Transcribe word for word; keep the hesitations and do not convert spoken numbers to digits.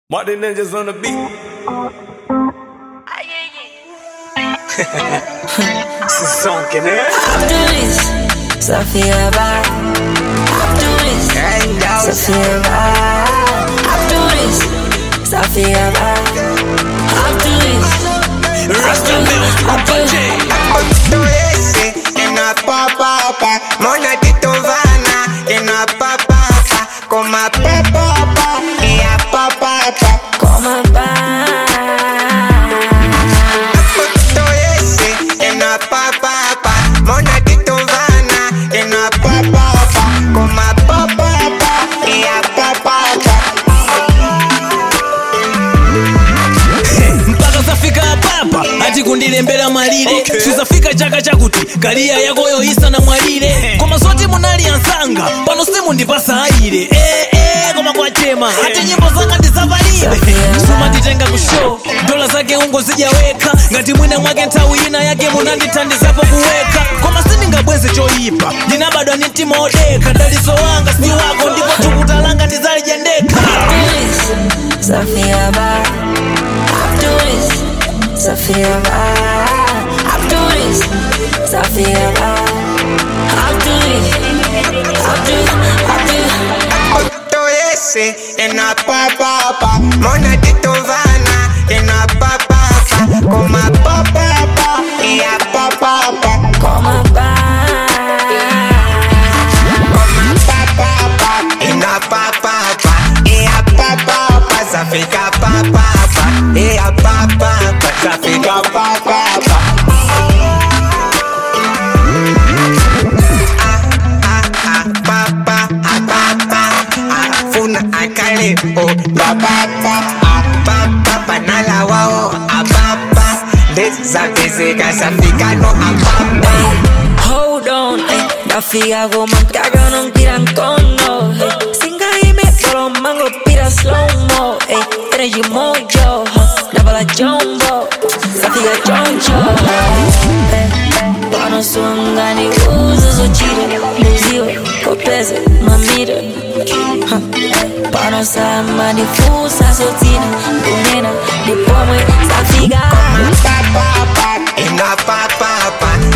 Martin Ninjas on the beat. Sonke, né? After this, Safia vai. After this, Safia vai. After this, Safia vai. After this, Rasta Mills, Rupa J. After esse, que na papapa, mona titovana, que na papapa, como a papapa, e a papapa, como a paz. After esse, que na papapa, mona titovana, que na papapa, como a papapa, e a papapa. mpaka zafika papa ati kundilembera malire okay. Sizafika chaka chakuti kaliya yakoyo isa na mwalire koma zoti munali ansanga pano simu ndipasa aire eh, eh, koma kwachema ati nyimbo zanga ndizavalire suma nditenga kushow dola zake ungo zijaweka ngati mwina mwake nthawi ina yake munandithandizapo kuweka koma sindingabweze choyipa ndinabadwa ni mtima odeka daliso wanga si wako ndipo tukutalanga ndizalijendeka. Safia vai. After this, Safia vai. After this, Safia vai. After this, after, after. After esse, que na papapa, mona titovana, que na papapa, como a papapa, e a papapa, Como a paz. como a papapa, e na papapa, e a papapa, já fica papapa, e a papapa, já fica papapa. Papa, a papa, a funa, a kale, oh, la papa, a papa, panala wao, a papa, desabezeka, safika no a papa. Hold on, eh. Da figa go mancaga non tiran cono, eh. Singa y me solo mango pira slow mo, eh. Energy mojo, huh. La bala jumbo, sa figa choncho, eh. Pano sunga ni uso so chile, museo, copese, mamira, huh. Pano sa manifusa so tina, unena, de pomo, sa figa. Papa, in a papa,